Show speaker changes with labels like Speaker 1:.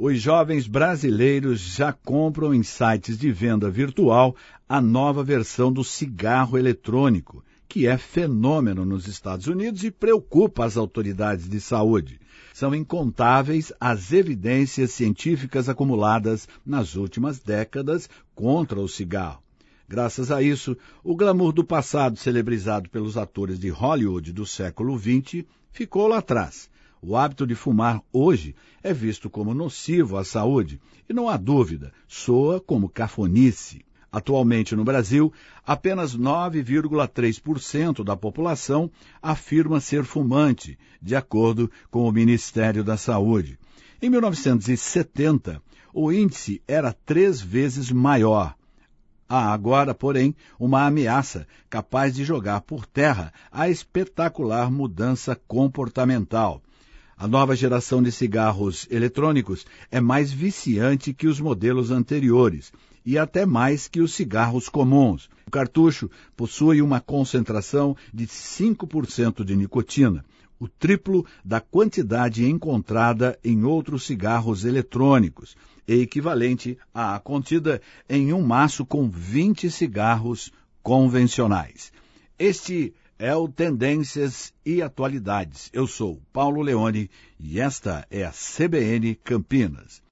Speaker 1: Os jovens brasileiros já compram em sites de venda virtual a nova versão do cigarro eletrônico, que é fenômeno nos Estados Unidos e preocupa as autoridades de saúde. São incontáveis as evidências científicas acumuladas nas últimas décadas contra o cigarro. Graças a isso, o glamour do passado celebrizado pelos atores de Hollywood do século XX ficou lá atrás. O hábito de fumar hoje é visto como nocivo à saúde e, não há dúvida, soa como cafonice. Atualmente no Brasil, apenas 9,3% da população afirma ser fumante, de acordo com o Ministério da Saúde. Em 1970, o índice era 3 vezes maior. Há agora, porém, uma ameaça capaz de jogar por terra a espetacular mudança comportamental. A nova geração de cigarros eletrônicos é mais viciante que os modelos anteriores e até mais que os cigarros comuns. O cartucho possui uma concentração de 5% de nicotina, o triplo da quantidade encontrada em outros cigarros eletrônicos, e equivalente à contida em um maço com 20 cigarros convencionais. Este é o Tendências e Atualidades. Eu sou Paulo Leone e esta é a CBN Campinas.